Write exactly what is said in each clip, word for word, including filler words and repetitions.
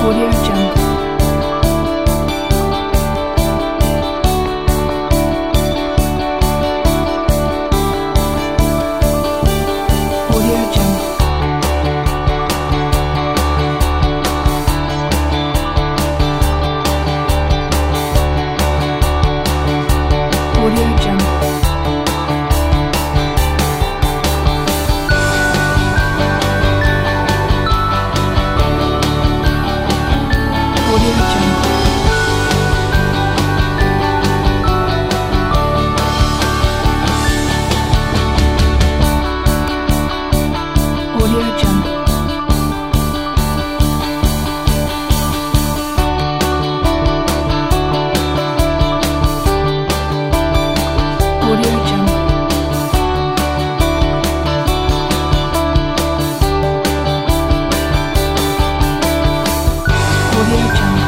Audio Jungle. Audio Jungle. Audio Jungle. Audio Jungle. Audio Jungle. Audio Jungle. Audio Jungle.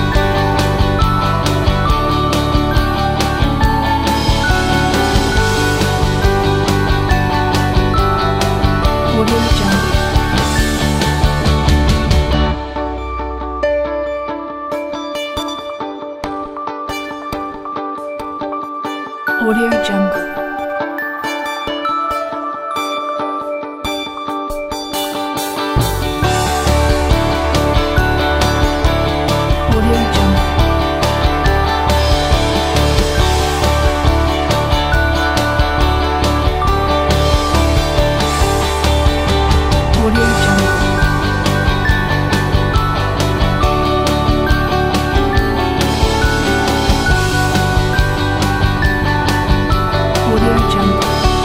Audio Jungle. Audio Jungle. Audio Jungle. Audio Jungle. Audio Jungle.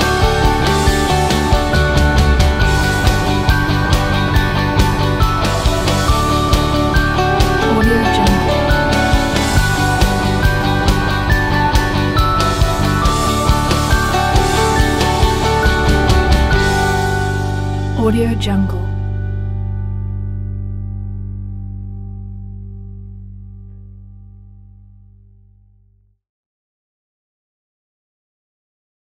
Audio Jungle. Audio Jungle.